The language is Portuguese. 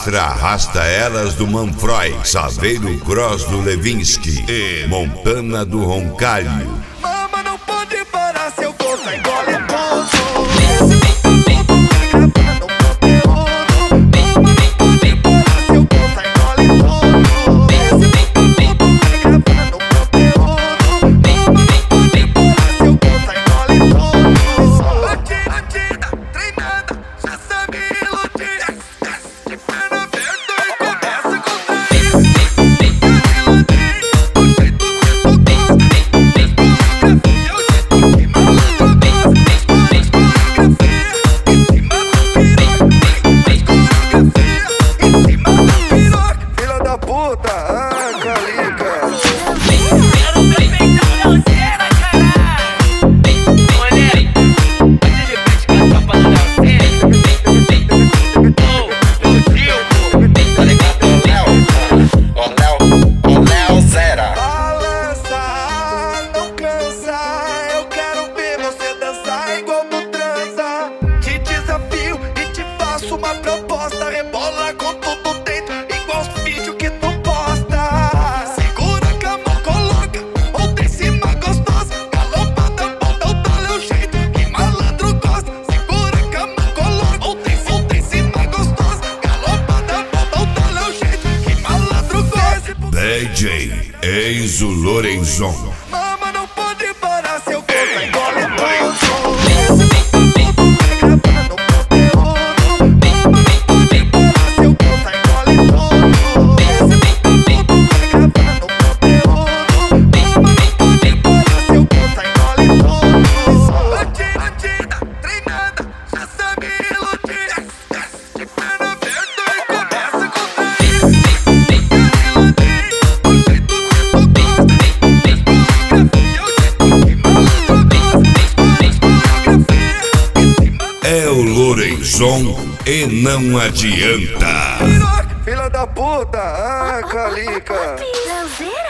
arrasta elas do Manfroy, Saveiro Cross do Levinsky e Montana do Roncalho. Mama não pode parar, seu corpo engole tudo. Uma proposta, rebola com tudo dentro, igual os vídeos que tu posta. Segura com a mão, coloca, ou em cima gostosa. Galopada, bota o dólar, é o jeito que malandro gosta. Segura com a mão, coloca, ou em cima gostosa. Galopada, bota o dólar, é o jeito que malandro gosta. DJ Enzo Lorenzon. Mama não pode parar, seu corpo engole tudo. É o Lorenzon e não adianta. Filha da puta, calica.